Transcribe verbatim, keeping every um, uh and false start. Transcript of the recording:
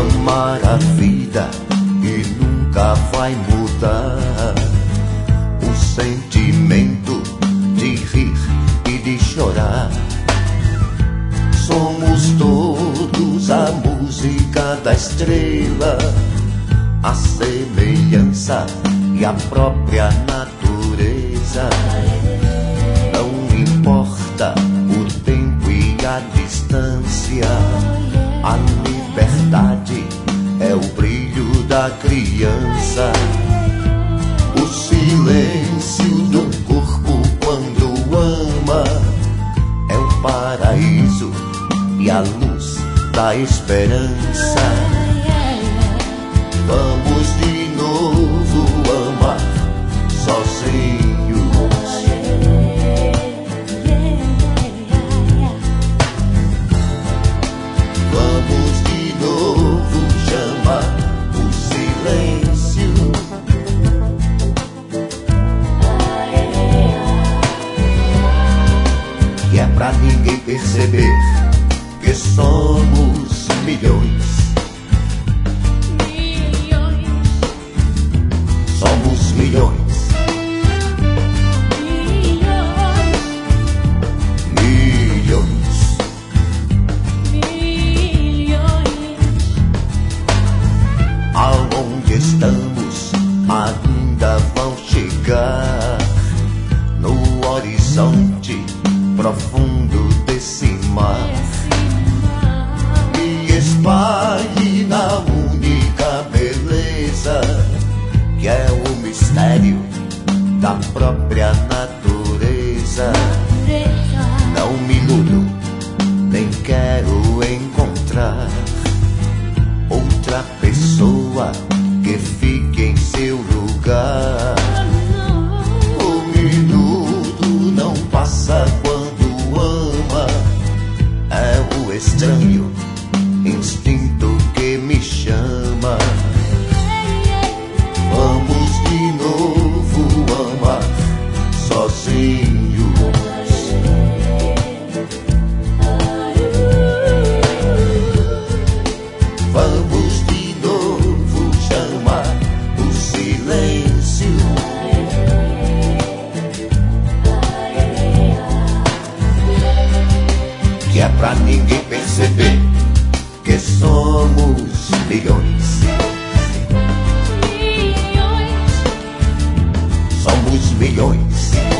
amar a vida e nunca vai mudar o sentimento de rir e de chorar. Somos todos a música da estrela, a semelhança e a própria natureza. Não importa o tempo e a distância, a liberdade é o brilho da criança. O silêncio do corpo quando ama é o paraíso e a luz da esperança. Vamos de novo amar sozinhos. Vamos de novo chamar o silêncio. Que é pra ninguém perceber que somos milhões. Milhões. Somos milhões. Milhões. Milhões. Milhões. Aonde estamos ainda vão chegar no horizonte profundo desse mar. E espalhe na única beleza que é o mistério da própria natureza. Não me iludo, nem quero encontrar outra pessoa que fique em seu lugar. O minuto não passa quando ama, é o estranho instinto que me chama. Vamos de novo amar sozinhos. Vamos de novo chamar o silêncio. Que é pra ninguém perceber que somos milhões. Milhões. Somos milhões.